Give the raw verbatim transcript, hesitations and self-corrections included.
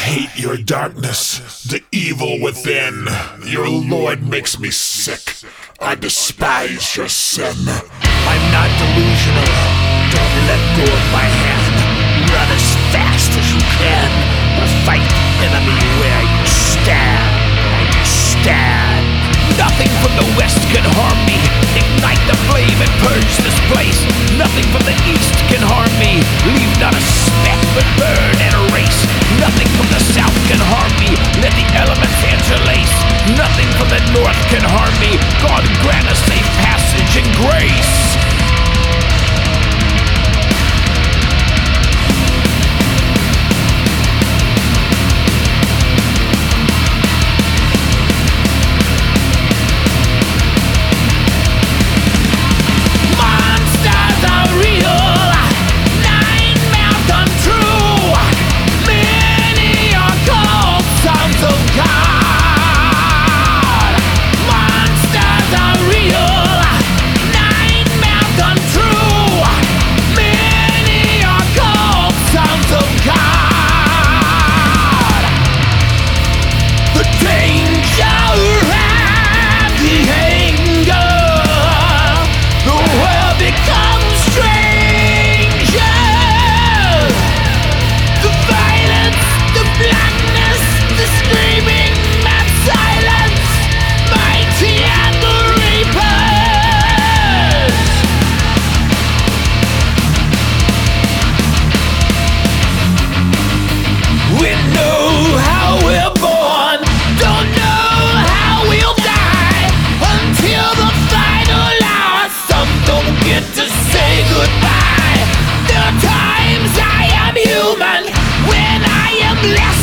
hate your darkness, the evil within. Your Lord makes me sick. I despise your sin. I'm not delusional. Don't let go of my hand. Run as fast as you can. Or fight the enemy where you stand. Where you stand. Nothing from the west can harm me. Ignite the flame and purge this place. Nothing from the east can harm me. Leave not a speck but burn and erase. Nothing from the south can harm me. Let the elements interlace. Nothing from the north can harm me. God grant a safe passage and grace. Less